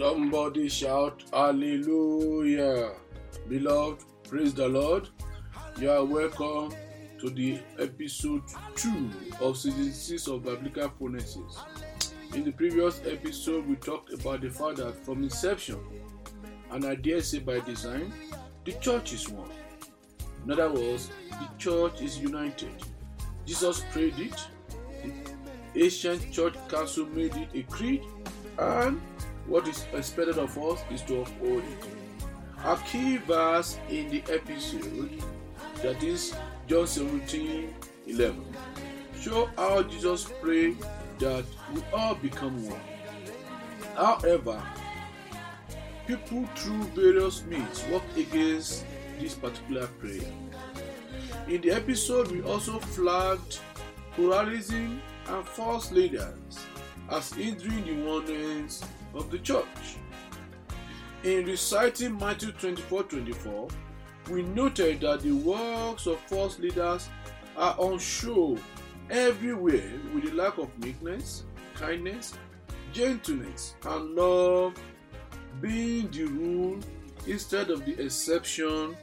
Somebody shout hallelujah. Beloved, praise the Lord. You are welcome to the episode 2 of season 6 of Biblical Phronesis. In the previous episode, we talked about the fact that from inception, and I dare say by design, the church is one. In other words, the church is united. Jesus prayed it, the ancient church council made it a creed, and what is expected of us is to uphold it. Our key verse in the episode, that is John 17:11, show how Jesus prayed that we all become one. However, people through various means work against this particular prayer. In the episode, we also flagged pluralism and false leaders as hindering the oneness of the church. In reciting Matthew 24:24, we noted that the works of false leaders are on show everywhere, with the lack of meekness, kindness, gentleness, and love being the rule instead of the exception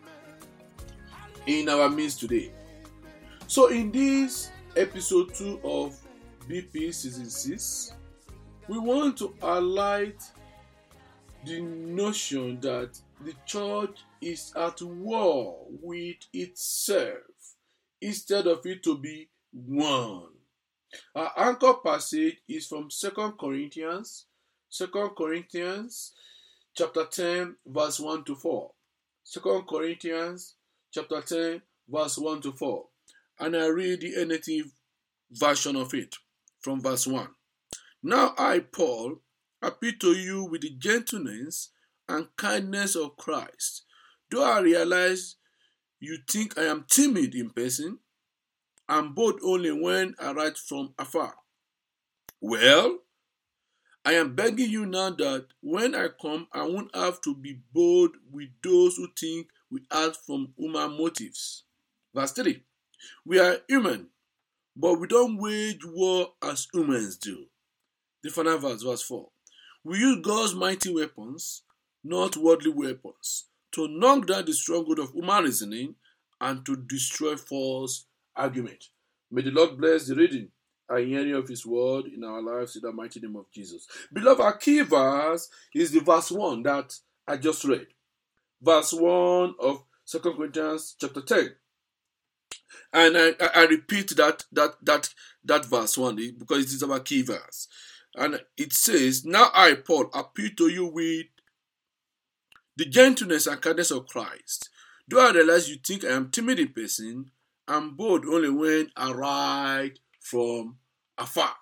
in our midst today. So in this episode 2 of BP season 6, we want to highlight the notion that the church is at war with itself instead of it to be one. Our anchor passage is from 2 Corinthians chapter 10 verse 1 to 4. 2 Corinthians chapter 10 verse 1 to 4. And I read the NLT version of it from verse 1. Now I, Paul, appeal to you with the gentleness and kindness of Christ. Though I realize you think I am timid in person and bold only when I write from afar. Well, I am begging you now that when I come, I won't have to be bold with those who think we act from human motives. Verse 3. We are human, but we don't wage war as humans do. The final verse, verse 4. We use God's mighty weapons, not worldly weapons, to knock down the stronghold of human reasoning and to destroy false argument. May the Lord bless the reading and hearing of His word in our lives in the mighty name of Jesus. Beloved, our key verse is the verse 1 that I just read. Verse 1 of 2 Corinthians chapter 10. And I repeat that verse 1 because it is our key verse. And it says, Now I, Paul, appeal to you with the gentleness and kindness of Christ. Though I realize you think I am timid in person, I'm bold only when I write from afar.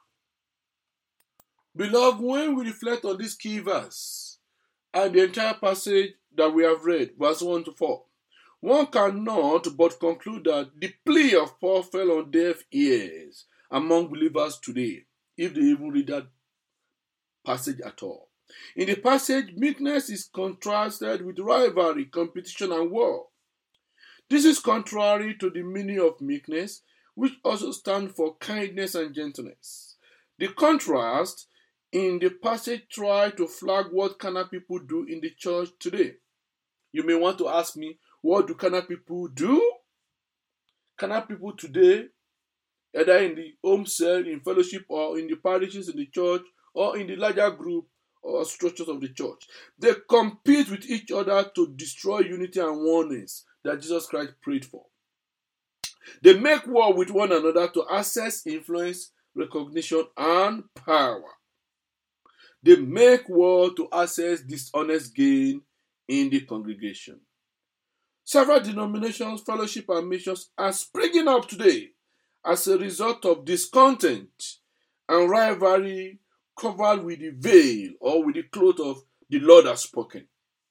Beloved, when we reflect on this key verse and the entire passage that we have read, verse 1 to 4, one cannot but conclude that the plea of Paul fell on deaf ears among believers today, if they even read that passage at all. In the passage, meekness is contrasted with rivalry, competition, and war. This is contrary to the meaning of meekness, which also stands for kindness and gentleness. The contrast in the passage tries to flag what carnal people do in the church today. You may want to ask me, what do carnal people do? Carnal people today, either in the home cell, in fellowship, or in the parishes, in the church, or in the larger group or structures of the church, they compete with each other to destroy unity and oneness that Jesus Christ prayed for. They make war with one another to access influence, recognition, and power. They make war to access dishonest gain in the congregation. Several denominations, fellowship, and missions are springing up today as a result of discontent and rivalry covered with the veil or with the cloth of the Lord has spoken.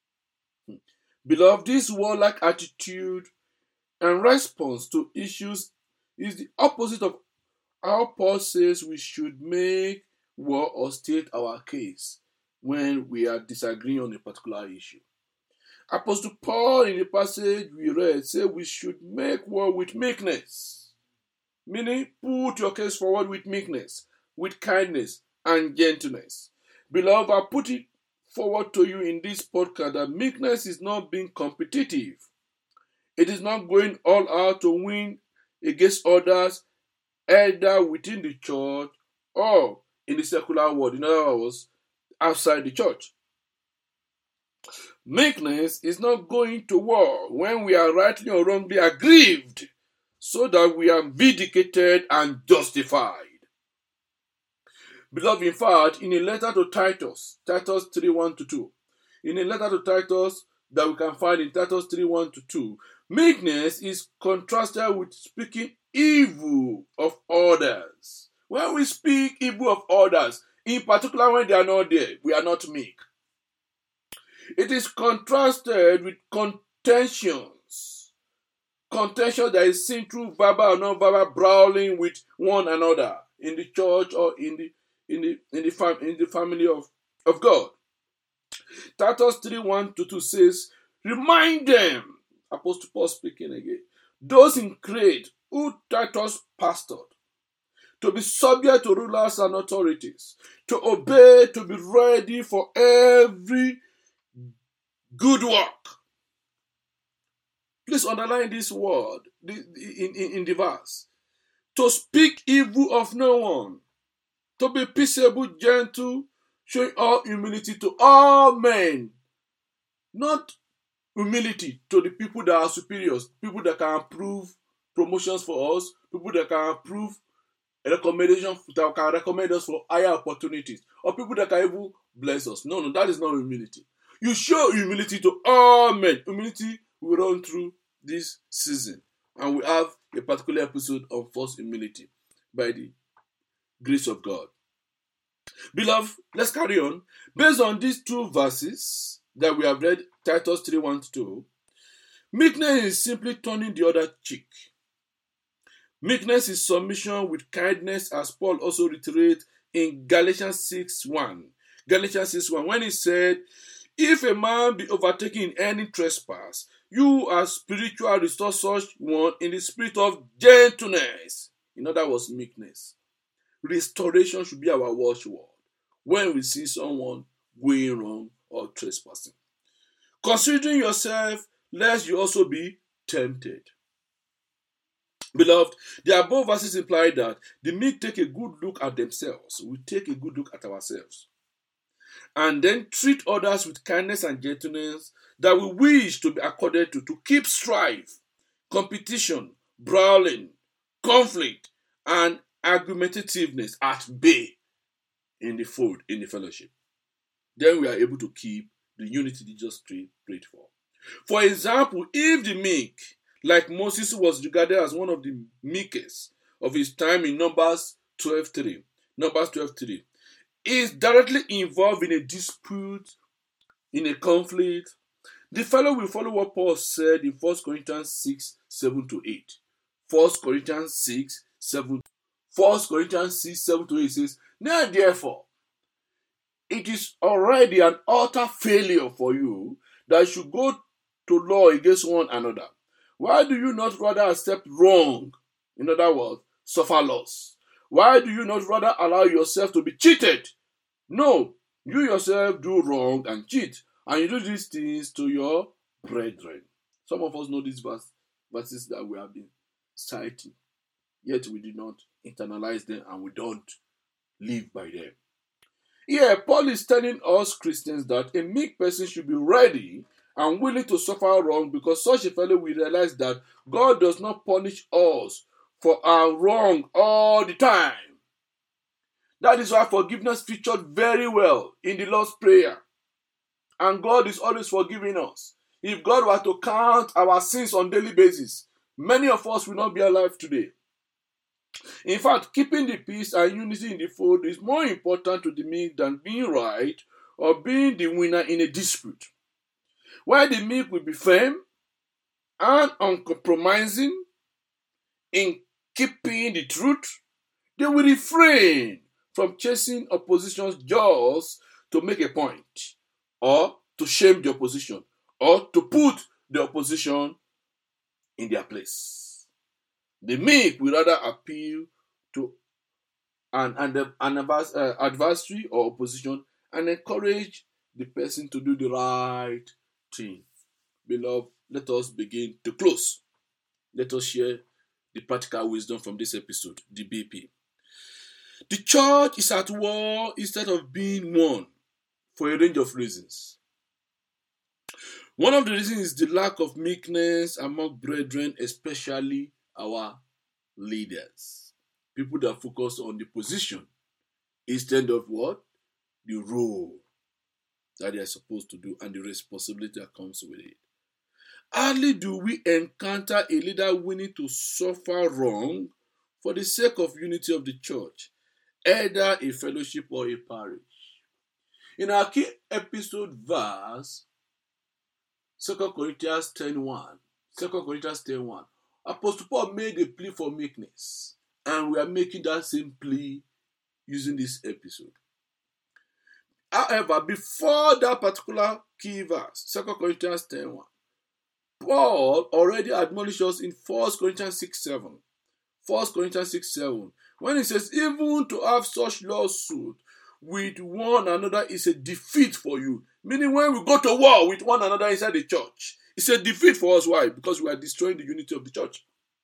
Beloved, this warlike attitude and response to issues is the opposite of how Paul says we should make war or state our case when we are disagreeing on a particular issue. Apostle Paul in the passage we read said we should make war with meekness, meaning put your case forward with meekness, with kindness and gentleness. Beloved, I put it forward to you in this podcast that meekness is not being competitive. It is not going all out to win against others, either within the church or in the secular world. In other words, outside the church. Meekness is not going to war when we are rightly or wrongly aggrieved, so that we are vindicated and justified. Beloved, in fact, in a letter to Titus 3:1-2, in a letter to Titus that we can find in Titus 3:1-2, meekness is contrasted with speaking evil of others. When we speak evil of others, in particular when they are not there, we are not meek. It is contrasted with contentions. Contention that is seen through verbal or non-verbal brawling with one another in the church or in the family of God. Titus 3:1-2 says, remind them, Apostle Paul speaking again, those in Crete who Titus pastored, to be subject to rulers and authorities, to obey, to be ready for every good work. Please underline this word in the verse. To speak evil of no one, to be peaceable, gentle, showing all humility to all men. Not humility to the people that are superiors, people that can approve promotions for us, people that can approve recommendations, that can recommend us for higher opportunities, or people that can even bless us. No, that is not humility. You show humility to all men. Humility will run through this season, and we have a particular episode on false humility by the grace of God. Beloved, let's carry on. Based on these two verses that we have read, Titus 3:1-2, meekness is simply turning the other cheek. Meekness is submission with kindness, as Paul also reiterates in Galatians 6:1. Galatians 6:1, when he said, if a man be overtaken in any trespass, you as spiritual restore such one in the spirit of gentleness. In other words, meekness. Restoration should be our watchword when we see someone going wrong or trespassing. Considering yourself, lest you also be tempted. Beloved, the above verses imply that the meek take a good look at themselves. We take a good look at ourselves. And then treat others with kindness and gentleness that we wish to be accorded to keep strife, competition, brawling, conflict, and argumentativeness at bay in the fold, in the fellowship. Then we are able to keep the unity Jesus prayed for. For example, if the meek, like Moses, was regarded as one of the meekest of his time in Numbers 12:3, is directly involved in a dispute, in a conflict, the fellow will follow what Paul said in 1 Corinthians 6:7-8. 1 Corinthians 6:7-8 says, now therefore, it is already an utter failure for you that you should go to law against one another. Why do you not rather accept wrong? In other words, suffer loss. Why do you not rather allow yourself to be cheated? No, you yourself do wrong and cheat, and you do these things to your brethren. Some of us know these verses that we have been citing, yet we did not internalize them and we don't live by them. Here, Paul is telling us Christians that a meek person should be ready and willing to suffer wrong, because such a fellow will realize that God does not punish us for our wrong all the time. That is why forgiveness featured very well in the Lord's Prayer. And God is always forgiving us. If God were to count our sins on a daily basis, many of us will not be alive today. In fact, keeping the peace and unity in the fold is more important to the meek than being right or being the winner in a dispute. While the meek will be firm and uncompromising in keeping the truth, they will refrain from chasing opposition's jaws to make a point, or to shame the opposition, or to put the opposition in their place. The meek will rather appeal to an adversary or opposition and encourage the person to do the right thing. Beloved, let us begin to close. Let us share the practical wisdom from this episode, the BP. The church is at war instead of being one for a range of reasons. One of the reasons is the lack of meekness among brethren, especially our leaders. People that focus on the position instead of what? The role that they are supposed to do and the responsibility that comes with it. Hardly do we encounter a leader willing to suffer wrong for the sake of unity of the church, either a fellowship or a parish. In our key episode verse, 2 Corinthians 10:1, Apostle Paul made a plea for meekness, and we are making that same plea using this episode. However, before that particular key verse, 2 Corinthians 10:1, Paul already admonished us in 1 Corinthians 6:7. 1 Corinthians 6:7, when he says, even to have such lawsuit with one another is a defeat for you. Meaning when we go to war with one another inside the church, it's a defeat for us. Why? Because we are destroying the unity of the church.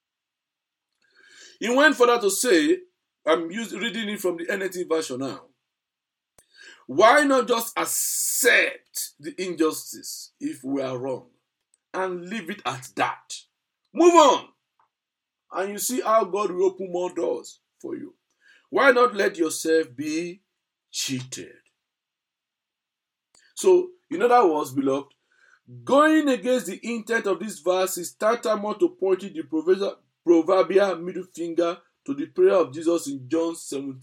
He went further to say, I'm reading it from the NLT version now. Why not just accept the injustice if we are wrong and leave it at that? Move on. And you see how God will open more doors for you. Why not let yourself be cheated? So, in other words, beloved, going against the intent of this verse is tantamount to pointing the proverbial middle finger to the prayer of Jesus in John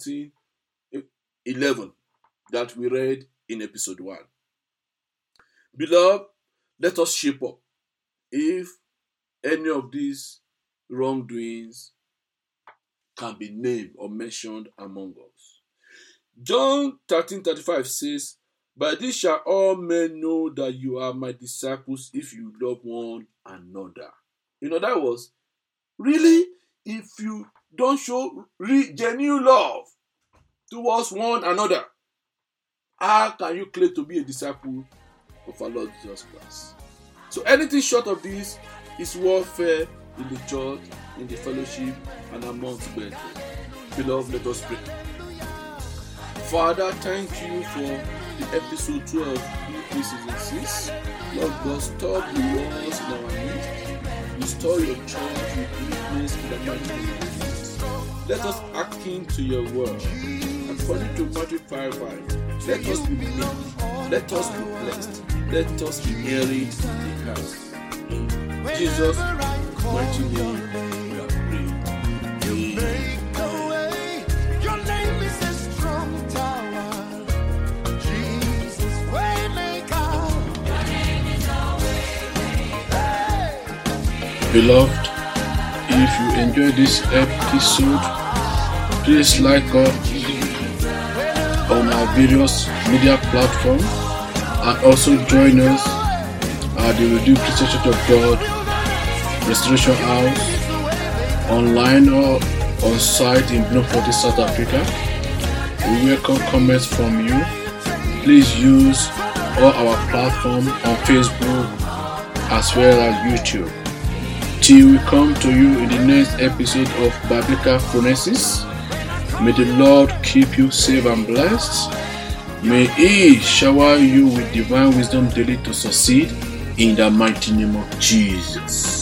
17:11 that we read in episode 1. Beloved, let us shape up if any of these wrongdoings can be named or mentioned among us. John 13:35 says, by this shall all men know that you are my disciples if you love one another. In other words, really, if you don't show genuine love towards one another, how can you claim to be a disciple of our Lord Jesus Christ? So anything short of this is warfare in the church, in the fellowship, and amongst brethren. Beloved, let us pray. Father, thank you for the episode 12 BP season 6. Lord God, stop the wars in our midst. Restore your church with meekness in the mighty name of Jesus. Let us act into your word. According to Matthew 5:5, let us be meek. Let us be blessed. Let us inherit the house. In Jesus' mighty name, we are praying. Your name is a strong tower. Jesus, waymaker. Your name is always Beloved, if you enjoyed this episode, please like us on our various media platforms and also join us at the Redeemed Christian Church of God Restoration House, online or on site in Bloemfontein, South Africa. We welcome comments from you. Please use all our platforms on Facebook as well as YouTube. Till we come to you in the next episode of Biblical Phronesis, may the Lord keep you safe and blessed. May He shower you with divine wisdom daily to succeed in the mighty name of Jesus.